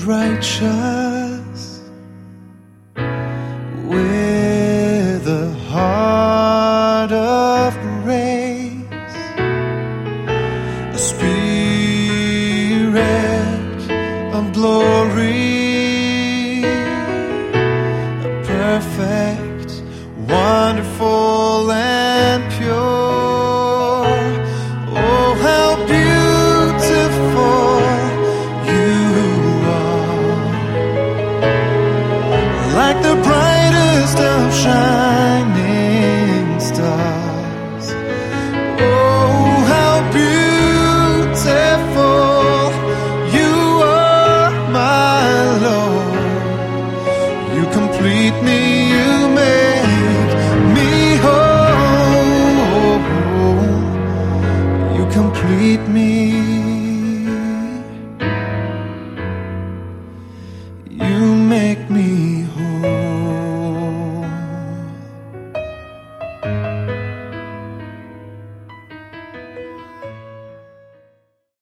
righteous with a heart of praise, a spirit of glory, a perfect, wonderful and pure. Oh, how beautiful you are, like the brightest of shining stars. Oh, how beautiful you are, my Lord. You complete me, you make